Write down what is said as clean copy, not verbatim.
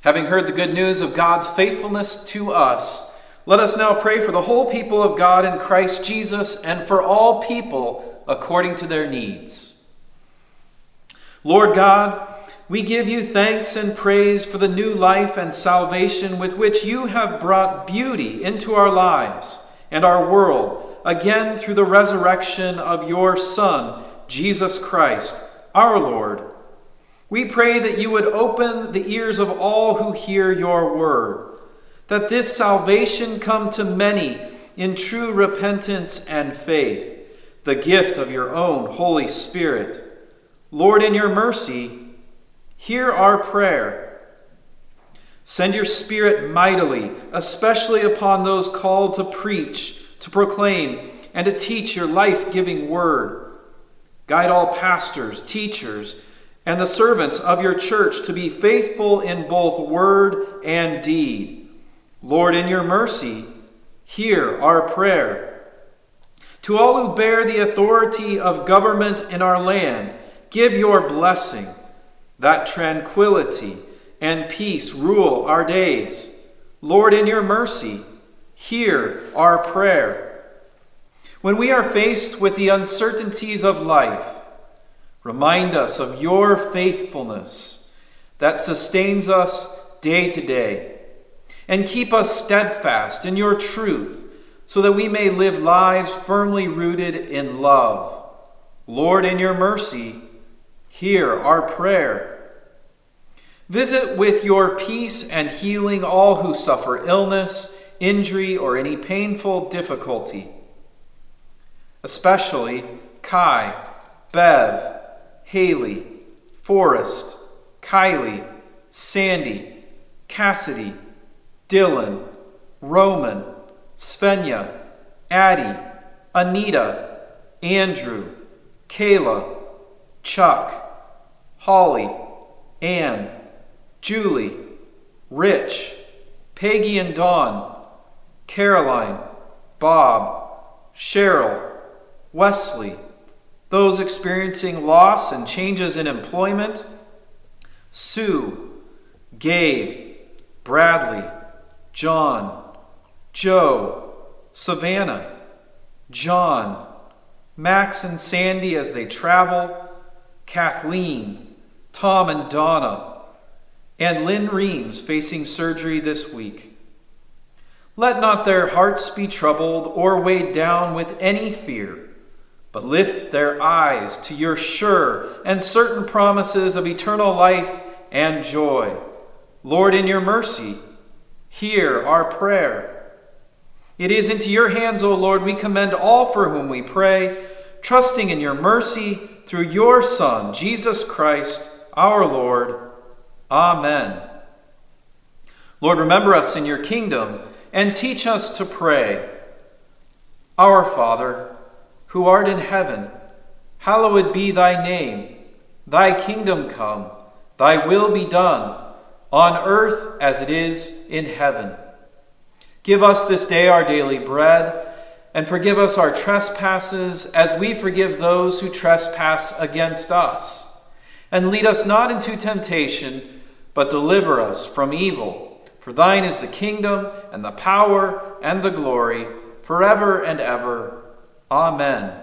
Having heard the good news of God's faithfulness to us, let us now pray for the whole people of God in Christ Jesus and for all people according to their needs. Lord God, we give you thanks and praise for the new life and salvation with which you have brought beauty into our lives and our world, again through the resurrection of your Son, Jesus Christ, our Lord. We pray that you would open the ears of all who hear your word, that this salvation come to many in true repentance and faith, the gift of your own Holy Spirit. Lord, in your mercy, hear our prayer. Send your Spirit mightily, especially upon those called to preach, to proclaim, and to teach your life-giving word. Guide all pastors, teachers, and the servants of your church to be faithful in both word and deed. Lord, in your mercy, hear our prayer. To all who bear the authority of government in our land, give your blessing, that tranquility and peace rule our days. Lord, in your mercy, hear our prayer. When we are faced with the uncertainties of life, remind us of your faithfulness that sustains us day to day, and keep us steadfast in your truth so that we may live lives firmly rooted in love. Lord, in your mercy, hear our prayer. Visit with your peace and healing all who suffer illness, injury, or any painful difficulty, especially Kai, Bev, Haley, Forrest, Kylie, Sandy, Cassidy, Dylan, Roman, Svenja, Addie, Anita, Andrew, Kayla, Chuck, Holly, Ann, Julie, Rich, Peggy and Dawn, Caroline, Bob, Cheryl, Wesley, those experiencing loss and changes in employment, Sue, Gabe, Bradley, John, Joe, Savannah, John, Max and Sandy as they travel, Kathleen, Tom and Donna, and Lynn Reams facing surgery this week. Let not their hearts be troubled or weighed down with any fear, but lift their eyes to your sure and certain promises of eternal life and joy. Lord, in your mercy, hear our prayer. It is into your hands, O Lord, we commend all for whom we pray, trusting in your mercy through your Son, Jesus Christ, our Lord. Amen. Lord, remember us in your kingdom and teach us to pray. Our Father, who art in heaven, hallowed be thy name. Thy kingdom come, thy will be done, on earth as it is in heaven. Give us this day our daily bread, and forgive us our trespasses as we forgive those who trespass against us. And lead us not into temptation, but deliver us from evil. For thine is the kingdom, and the power, and the glory, forever and ever. Amen.